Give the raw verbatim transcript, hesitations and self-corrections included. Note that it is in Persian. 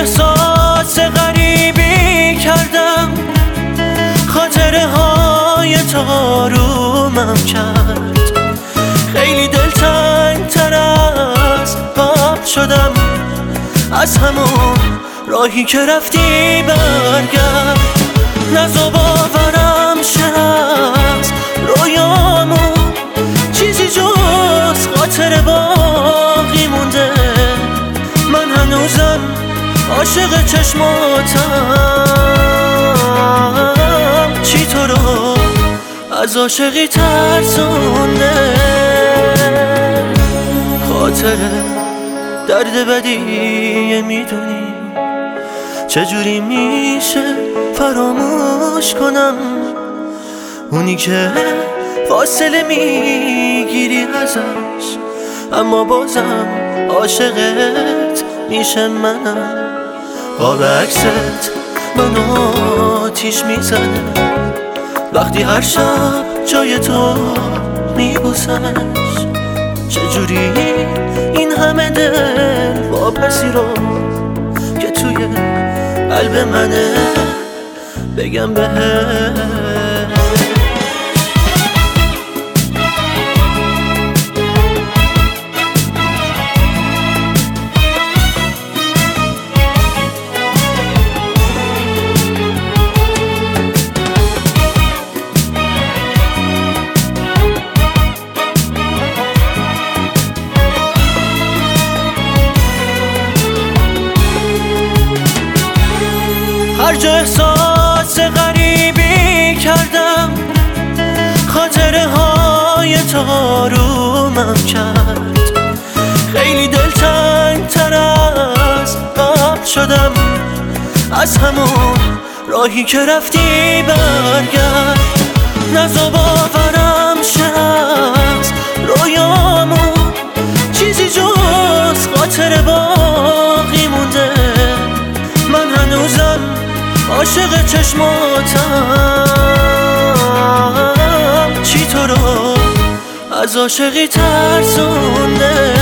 احساس غریبی کردم، خاطره های تارومم کرد. خیلی دلتنگ تر از قبل شدم، از همون راهی که رفتی برگرد. نزا باورم شه از رویامون چیزی جز خاطره باقی مونده. من هنوزم عاشق چشماتم، چی تو رو از عاشقی ترسونده. خاطره درد بدیه، میدونی چجوری میشه فراموش کنم؟ اونی که فاصله میگیری ازش، اما بازم عاشقت میشه منم. قاب عکست منو آتیش میزنه وقتی هر شب جای تو میبوسمش. چجوری این همه دل واپسی رو که توی قلب منه بگم بهت. هر جا احساس غریبی کردم، خاطره های تارومم کرد. خیلی دلتنگ تر از قبل شدم، از همون راهی که رفتی برگرد. نزا باورم شه از رویامون چیزی جز خاطره باقی مونده. من هنوزم عاشق چشماتم، چی تو رو از عاشقی ترسونده.